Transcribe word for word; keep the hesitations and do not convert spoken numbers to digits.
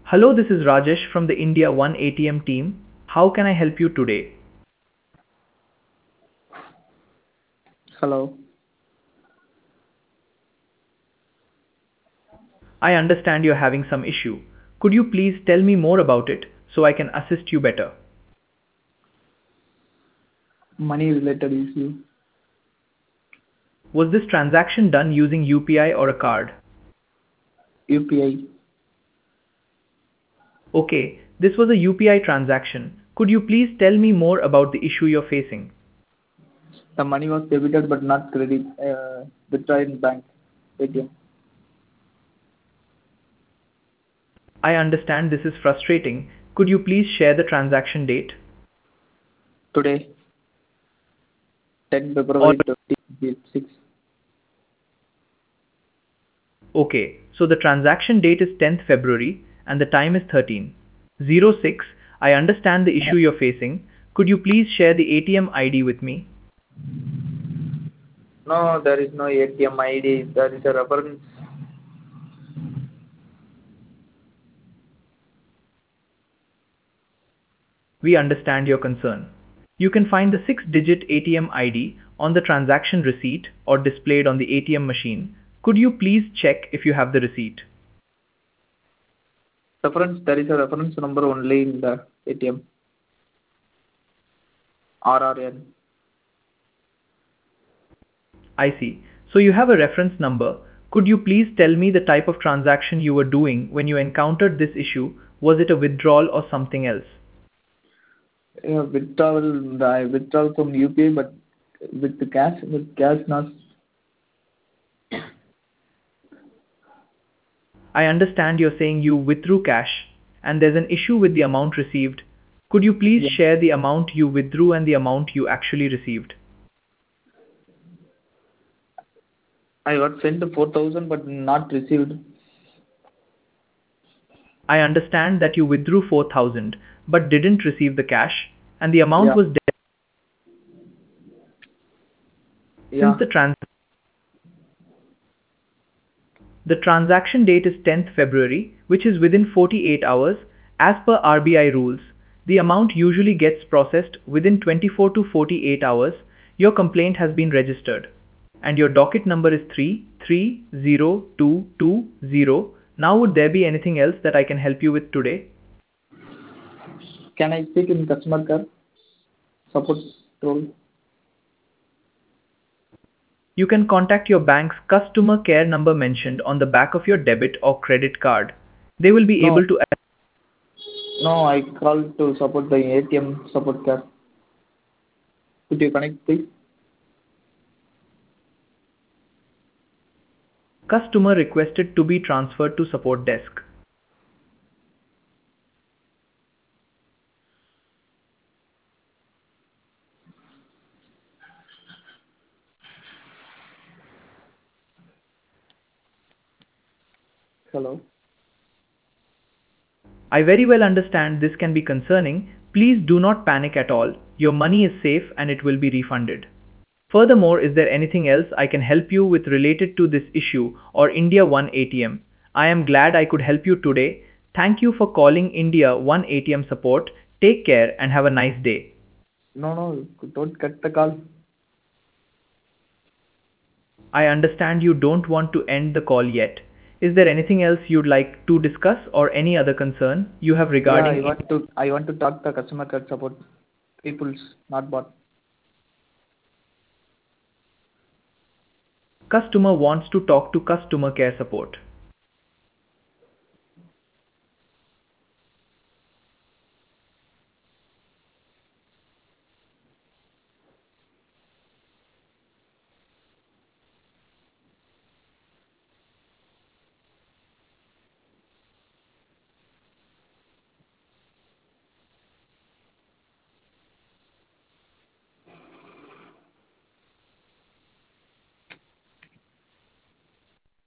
Hello, this is Rajesh from the India One A T M team. How can I help you today? Hello. I understand you're having some issue. Could you please tell me more about it so I can assist you better? Money related issue. Was this transaction done using U P I or a card? U P I. Okay, this was a U P I transaction. Could you please tell me more about the issue you're facing? The money was debited but not credit. Uh, withdrawn in bank A T M. I understand this is frustrating. Could you please share the transaction date? Today, tenth Or February twenty twenty-six. okay, so the transaction date is tenth February and the time is thirteen oh six. I understand the issue you're facing. Could you please share the A T M I D with me? No, there is no A T M I D. There is a reference. We understand your concern. You can find the six digit A T M I D on the transaction receipt or displayed on the A T M machine. Could you please check if you have the receipt? Reference. There is a reference number only in the A T M. R R N. I see. So you have a reference number. Could you please tell me the type of transaction you were doing when you encountered this issue? Was it a withdrawal or something else? Yeah, withdrawal. The withdrawal from U P I, but with the cash, with cash not. I understand you're saying you withdrew cash and there's an issue with the amount received. Could you please Yeah. share the amount you withdrew and the amount you actually received? I got sent four thousand but not received. I understand that you withdrew four thousand but didn't receive the cash and the amount Yeah. was debt. Since Yeah. the trans the transaction date is tenth February, which is within forty-eight hours, as per R B I rules, the amount usually gets processed within twenty-four to forty-eight hours. Your complaint has been registered and your docket number is three three zero two two zero. Now would there be anything else that I can help you with today? Can I speak in customer care support role? You can contact your bank's customer care number mentioned on the back of your debit or credit card. They will be No, able to. no, I called to support the A T M support care. Could you connect, please? Customer requested to be transferred to support desk. Hello. I very well understand this can be concerning. Please do not panic at all. Your money is safe and it will be refunded. Furthermore, is there anything else I can help you with related to this issue or India One A T M? I am glad I could help you today. Thank you for calling India One A T M support. Take care and have a nice day. No, no, don't cut the call. I understand you don't want to end the call yet. Is there anything else you'd like to discuss or any other concern you have Yeah, I regarding it? want to, I want to talk the customer care support people's, not bot. Customer wants to talk to customer care support.